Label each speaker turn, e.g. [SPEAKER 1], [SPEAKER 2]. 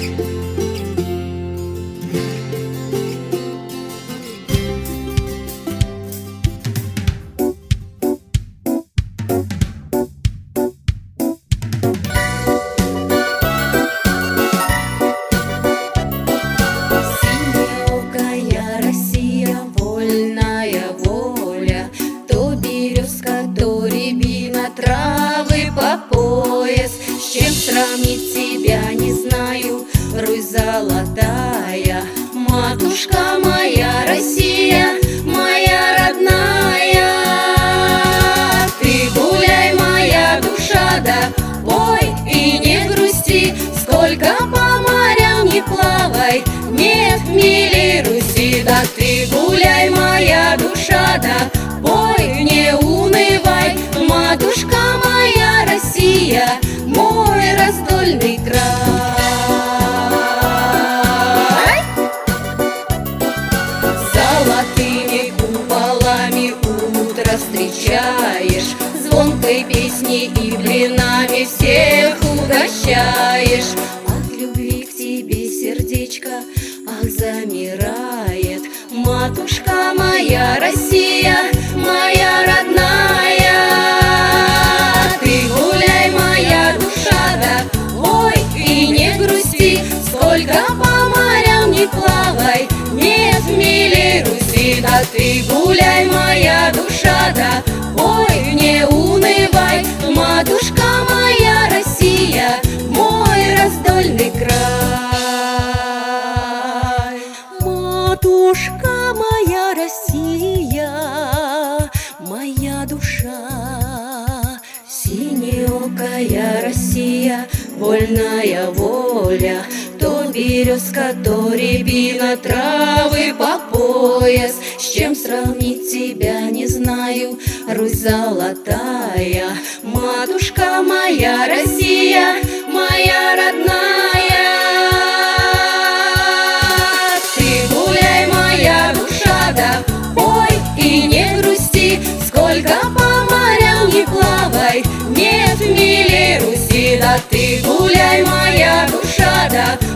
[SPEAKER 1] Синеокая Россия, вольная воля, то березка, то рябина, травы по пояс. С чем сравнить тебя не знаю, Русь золотая, матушка моя Россия, моя родная. Ты гуляй, моя душа, да пой и не грусти, сколько по морям не плавай, нет милей Руси. Да ты гуляй, моя душа, да пой, не унывай, матушка моя Россия, мой раздольный край. Золотыми куполами утро встречаешь, звонкой песней и блинами всех угощаешь. От любви к тебе сердечко, ах, замирает, матушка моя Россия, моя родная. Ты гуляй, моя душа, да ой и не грусти, сколько по морям не плавай, нет милей Руси. Да ты гуляй, моя душа, да ой, не унывай, матушка моя Россия, мой раздольный край. Матушка моя Россия, моя душа, синеокая Россия, вольная воля, то березка, то рябина, травы по пояс. С чем сравнить тебя не знаю, Русь золотая, матушка моя Россия, моя родная. Ты гуляй, моя душа, да пой и не грусти, сколько по морям не плавай, нет милей Руси. Да ты гуляй, моя душа, да